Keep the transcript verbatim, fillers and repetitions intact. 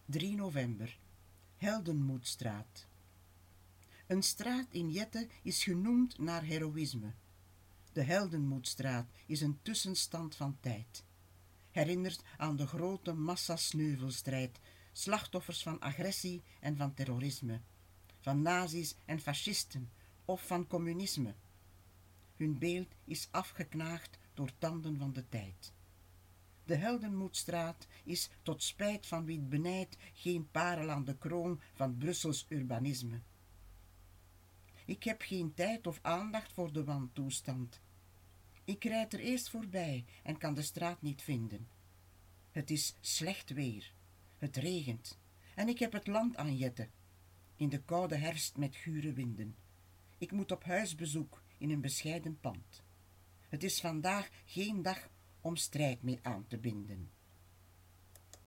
drie november, Heldenmoedstraat. Een straat in Jette is genoemd naar heroïsme. De Heldenmoedstraat is een tussenstand van tijd. Herinnert aan de grote massasneuvelstrijd, slachtoffers van agressie en van terrorisme, van nazi's en fascisten of van communisme. Hun beeld is afgeknaagd door tanden van de tijd. De Heldenmoedstraat is, tot spijt van wie het benijdt, geen parel aan de kroon van Brussels urbanisme. Ik heb geen tijd of aandacht voor de wantoestand. Ik rijd er eerst voorbij en kan de straat niet vinden. Het is slecht weer, het regent en ik heb het land aan Jette, in de koude herfst met gure winden. Ik moet op huisbezoek in een bescheiden pand. Het is vandaag geen dag om strijd mee aan te binden.